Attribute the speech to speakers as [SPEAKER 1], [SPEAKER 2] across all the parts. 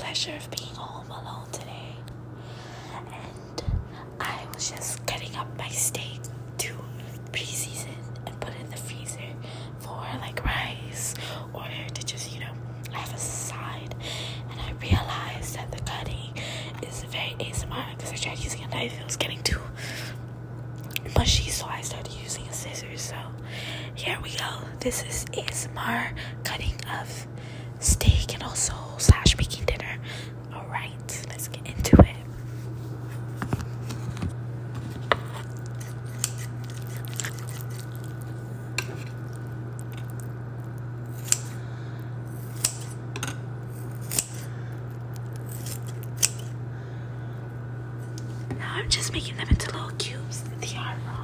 [SPEAKER 1] pleasure of being home alone today, and I was just cutting up my steak to pre-season and put it in the freezer for like rice or to just, have a side. And I realized that the cutting is very ASMR because I tried using a knife, it was getting too mushy, so I started using a scissors. So here we go. This is ASMR cutting of steak and also / making dinner. Alright, let's get into it. Now I'm just making them into little cubes. They are wrong.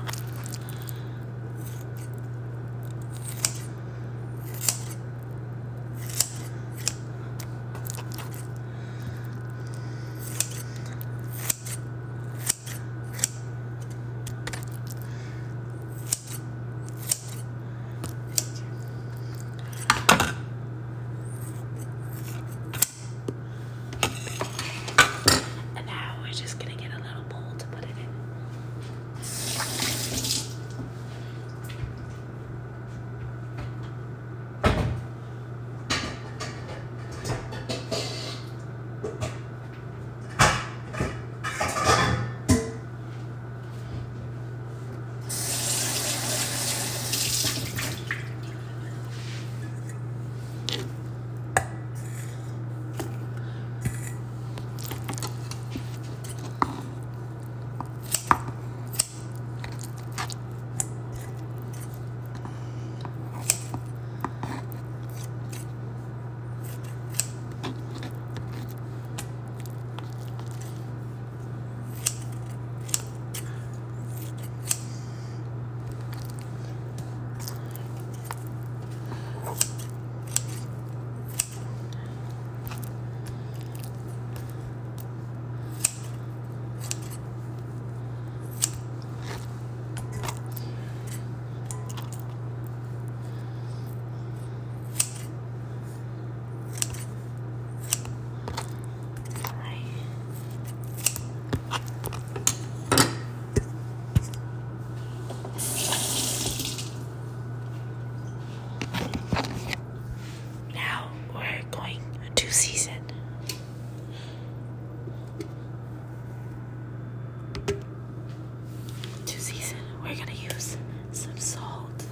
[SPEAKER 1] We're gonna use some salt.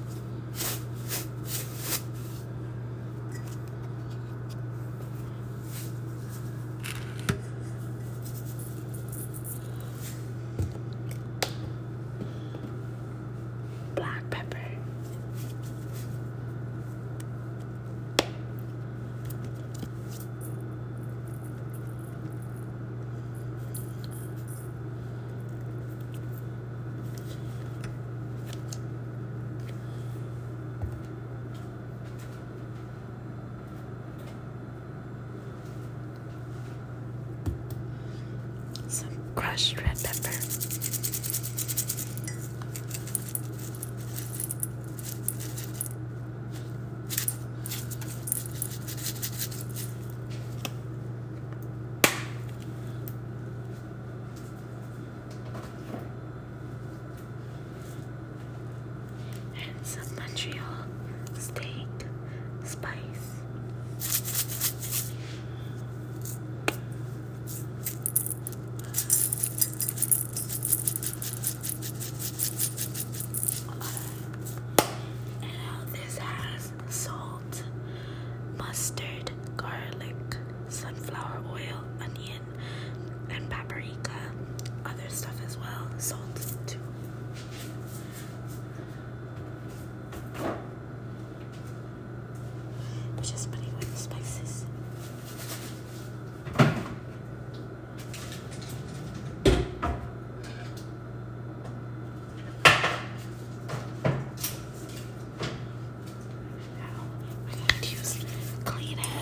[SPEAKER 1] Black pepper. Some crushed red pepper. And some Montreal steak spice. Mustard, garlic, sunflower oil, onion, and paprika. Other stuff as well, salt too. We're just putting with the spices. Now we're going to use clean hands.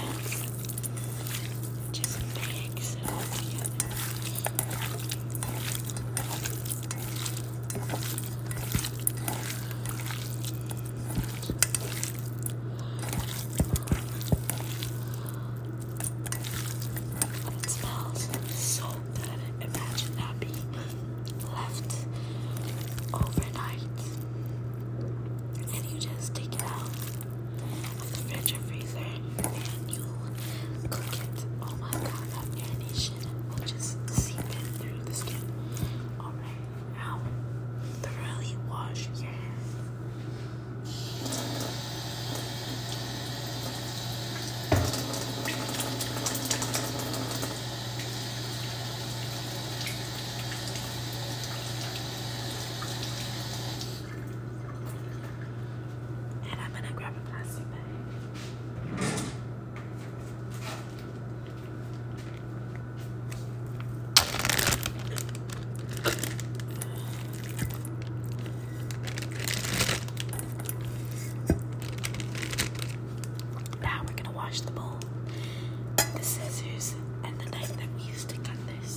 [SPEAKER 1] wash the bowl, the scissors, and the knife that we used to cut this.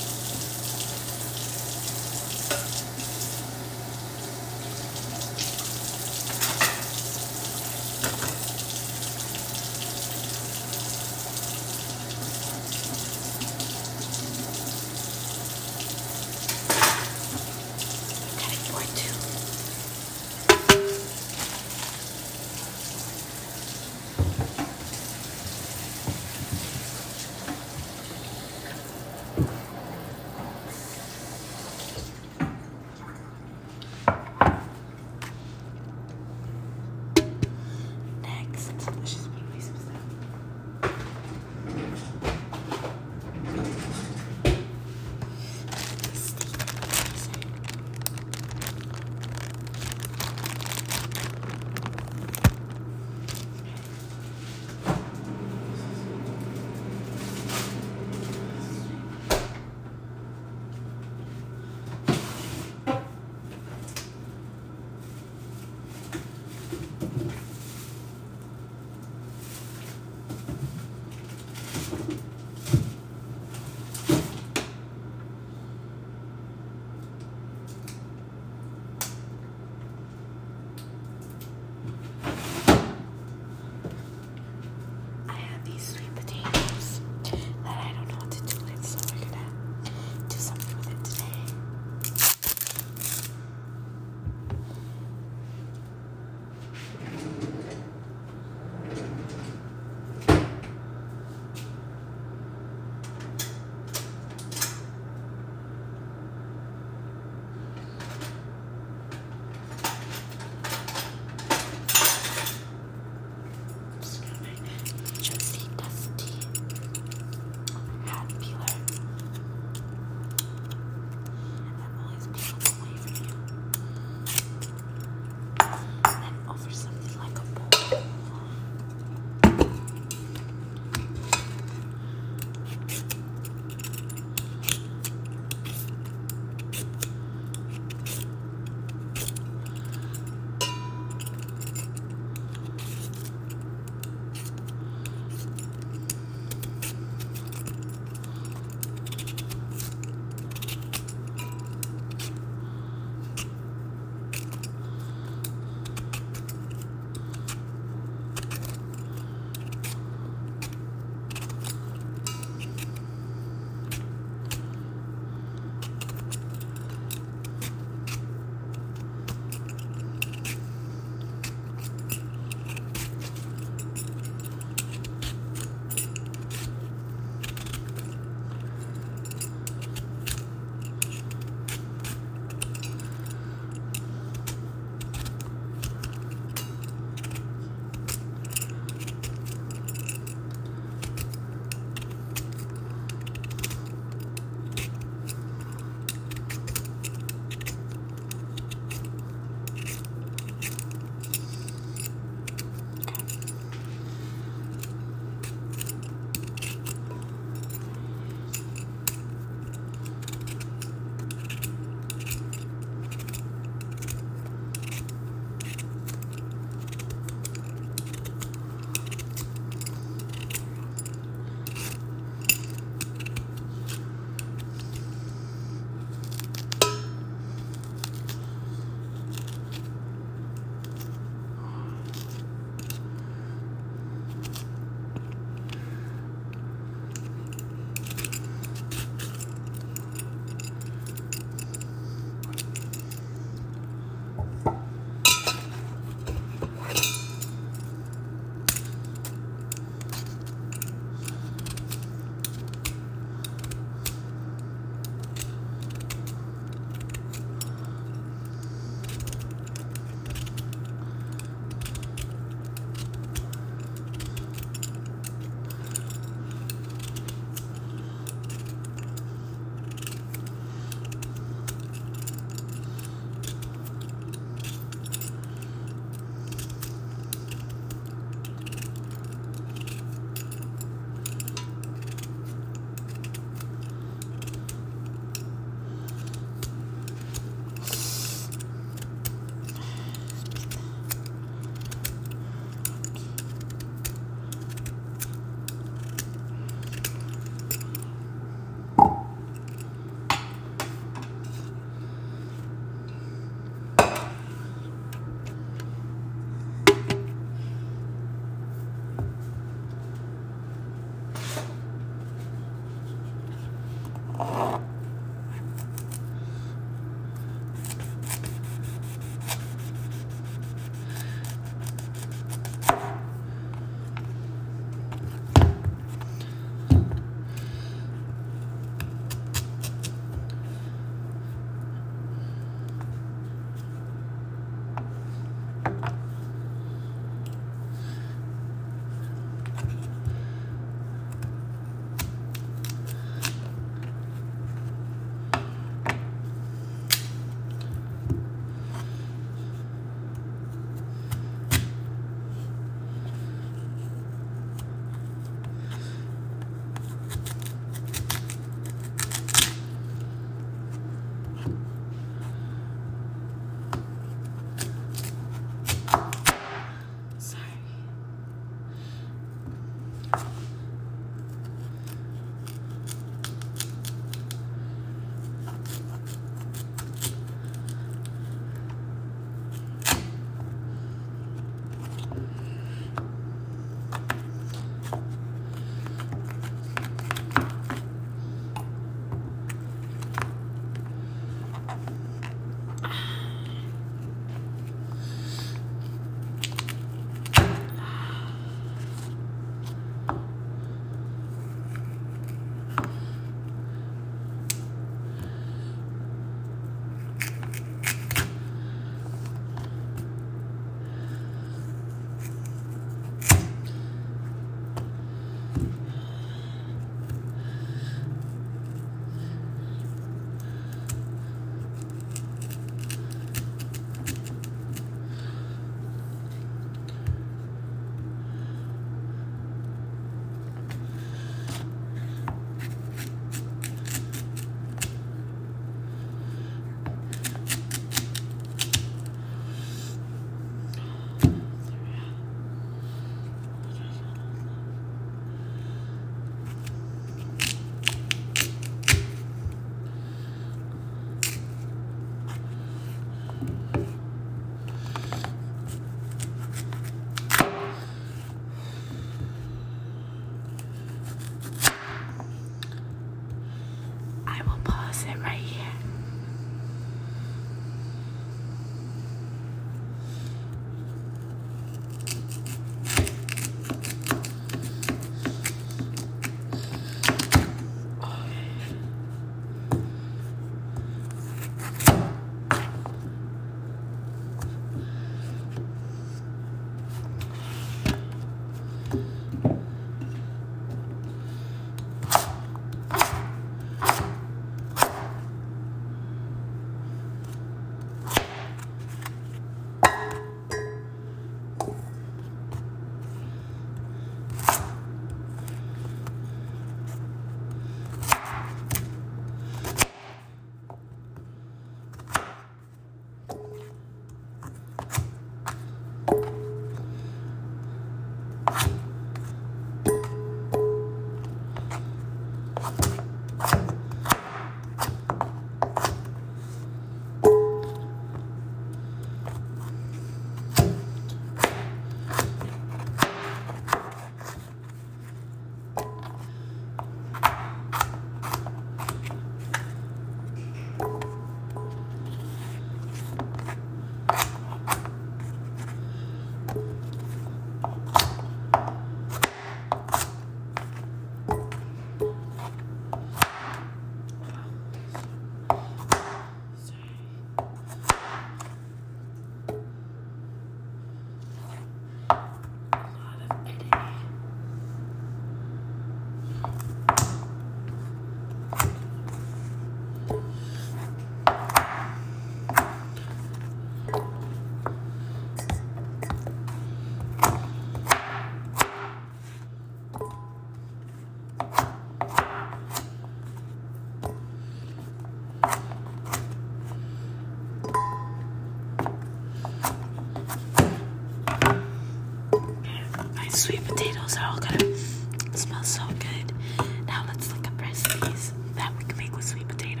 [SPEAKER 1] sweet potatoes are all gonna smell so good. Now let's look up recipes that we can make with sweet potato.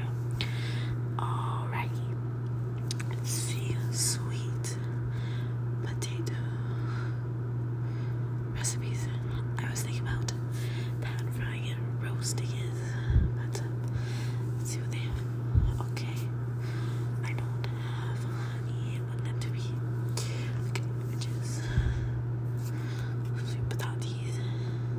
[SPEAKER 1] Alrighty. Let's see, sweet potato recipes. I was thinking about pan frying and roasting it, but let's see what they have. Okay, I don't have honey. I want them to be like images. Sweet potatoes.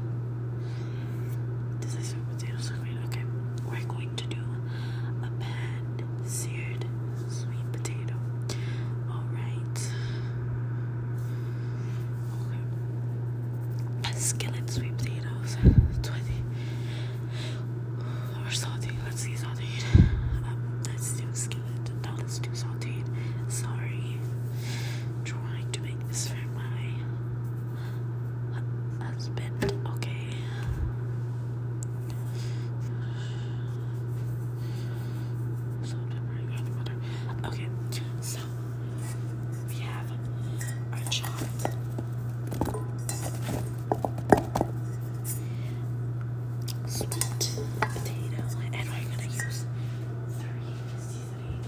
[SPEAKER 1] Okay, so we have our chopped sweet potato, and we're gonna use 3 seasonings.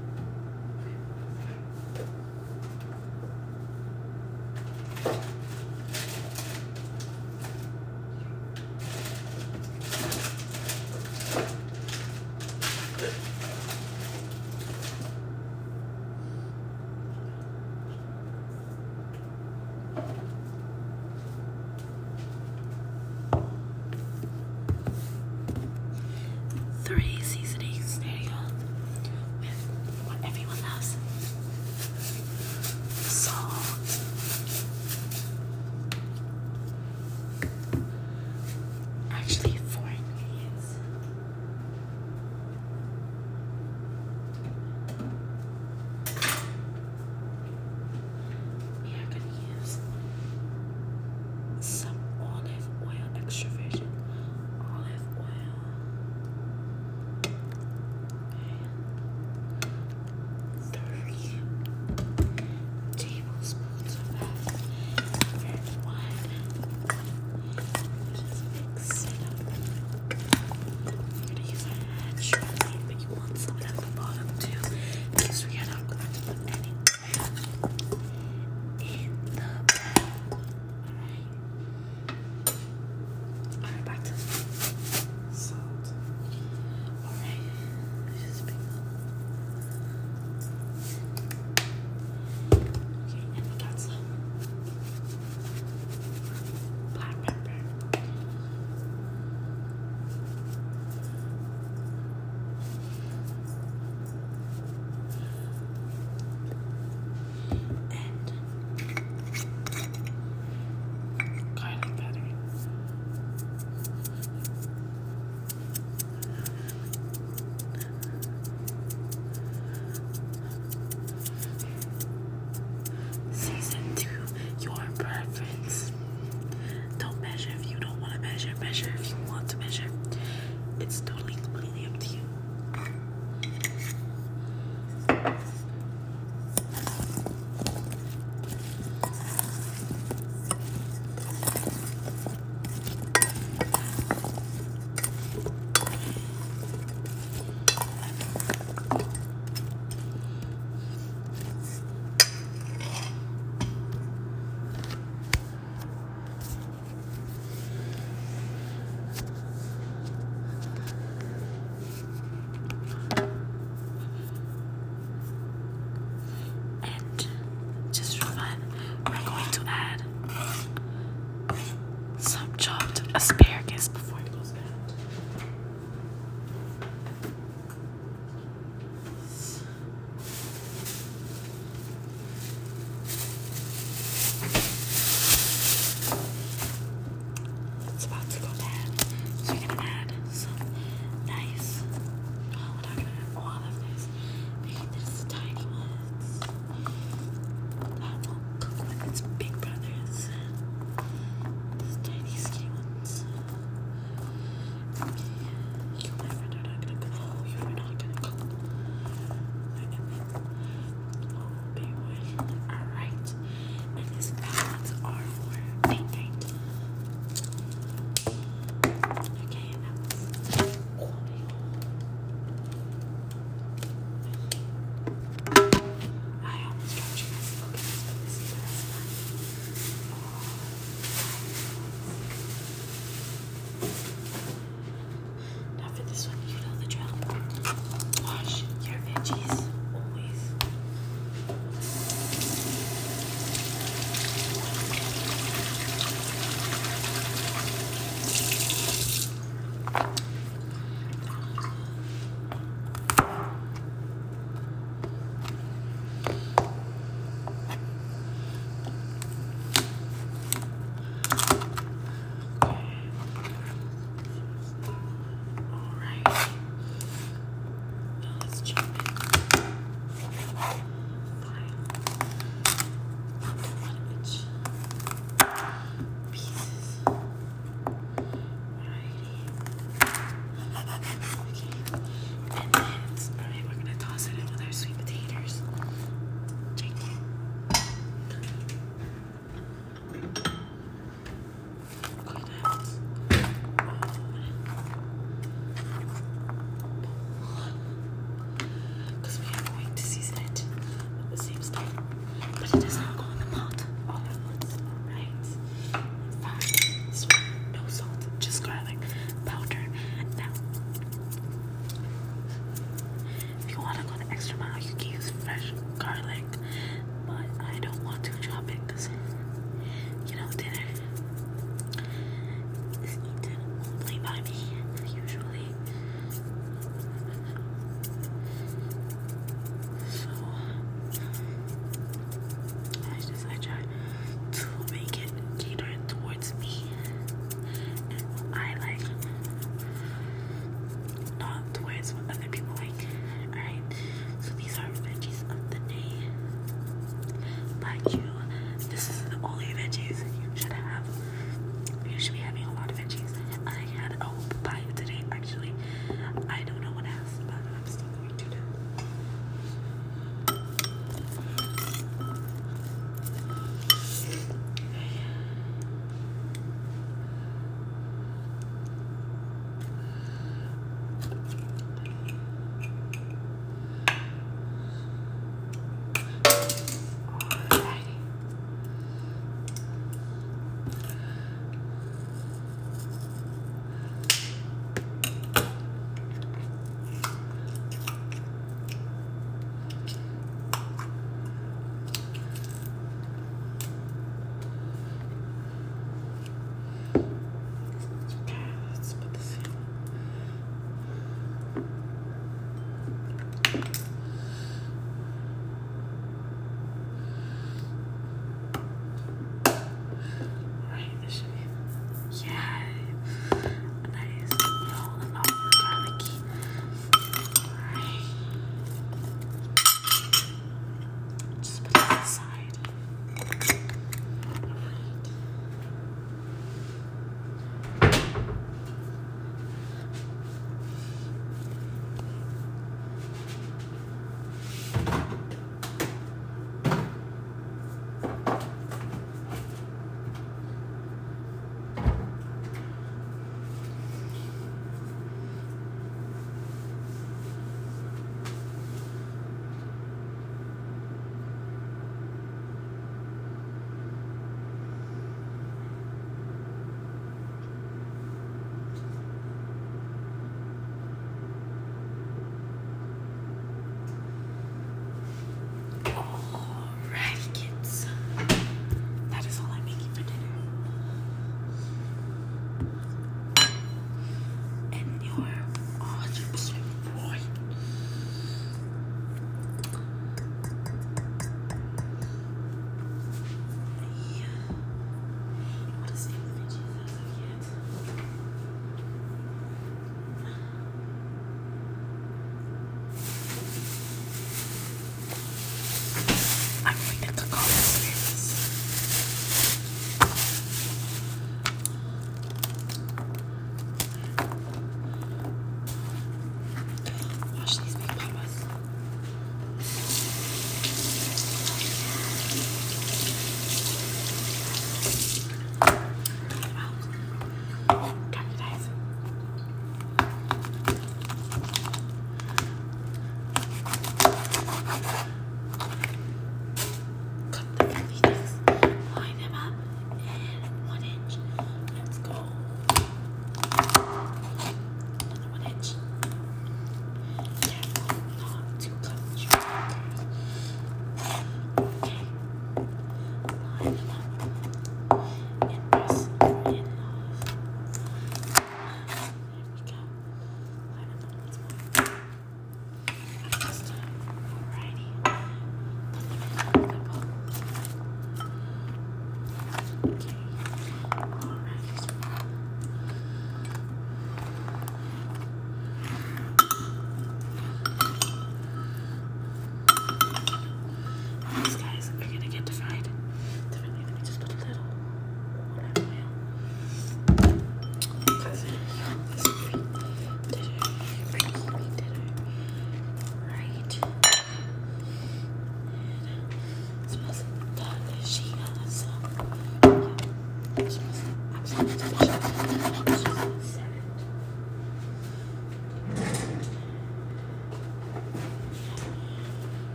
[SPEAKER 1] 3 seasonings. There you go. With what everyone loves. Salt. Actually, 4 ingredients. We are going to use some olive oil, extra virgin olive oil. Okay. 3 tablespoons of that. And 1. Just mix it up. We're going to use our hand shortly, but you want some at the bottom too, because we are not going to put any oil in the pan. Alright, back to salt. Alright, just pick up. Okay, and we got some black pepper. And garlic powder. Season to your preference. Don't measure if you don't want to measure. Measure if you want to measure. It's totally, completely up to you. And just for fun, we're going to add some chopped asparagus before it goes bad. It's about to go bad. So you're gonna add some nice. Oh, we're not gonna add all of this. Maybe there's tiny ones that will cook with its big brothers. These tiny skinny ones. You my friend are not gonna cook. Oh, you are not gonna cook. Oh, big boy. Alright. And these fat ones are for date night. Okay, and that's quality. I almost dropped you guys. Look at this, but this is the rest of mine. Now for this one, you know the drill. Wash your veggies always. extra amount. You can use fresh garlic, but I don't want to chop it because, you know, dinner is eaten only by me, usually. So, I try to make it cater towards me and what I like, not towards what other people like. Alright, so these are veggies of the day. Mind you, this is the only veggies you should have. You should be having a lot of veggies. I had a whole pie today, actually. I don't know what else, but I'm still going to do. Let's put this in. Alright, this should be, yeah, nice. No, a lot more garlicky. Alright. Just put this aside. Alright.